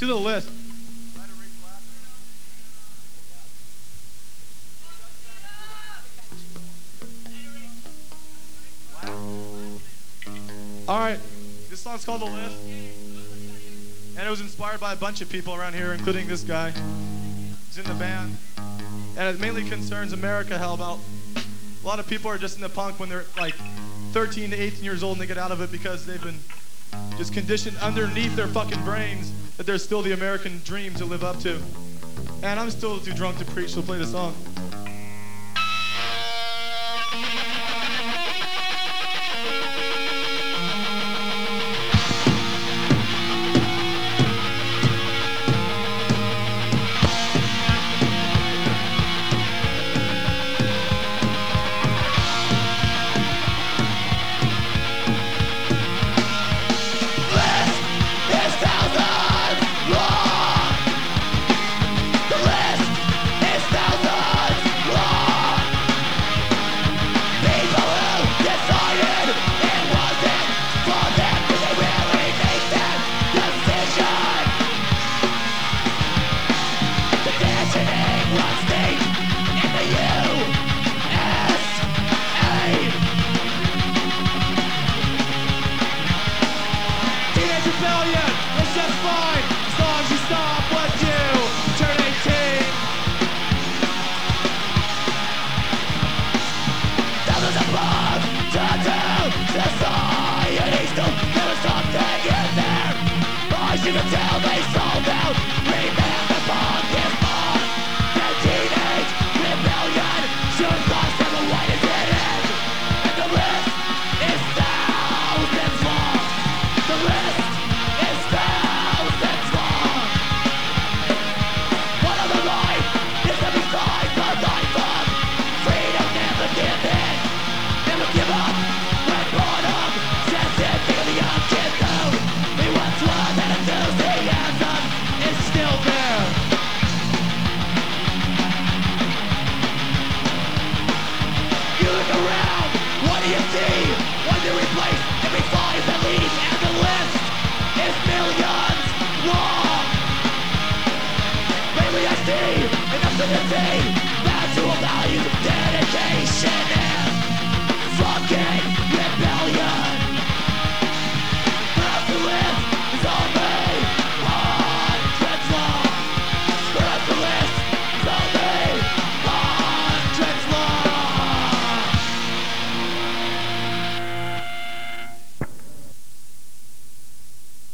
do the list. All right, this song's called The List, and it was inspired by a bunch of people around here, including this guy. He's in the band, and it mainly concerns America. How about a lot of people are just into punk when they're like 13 to 18 years old and they get out of it because they've been just conditioned underneath their fucking brains that there's still the American dream to live up to. And I'm still too drunk to preach, so play the song. You can tell they sold out. Remember upon this mob. The teenage rebellion should cost them the whitest it is. And the list is thousands long. The list is thousands long. One of the life is to be signed the life of freedom. Never give in, never give up. When brought up, says it, think of the young kid who he once was and enthusiasm is still there. You look around, what do you see? When you replace every five that leaves, and the list is millions long. Lately I see an absurdity.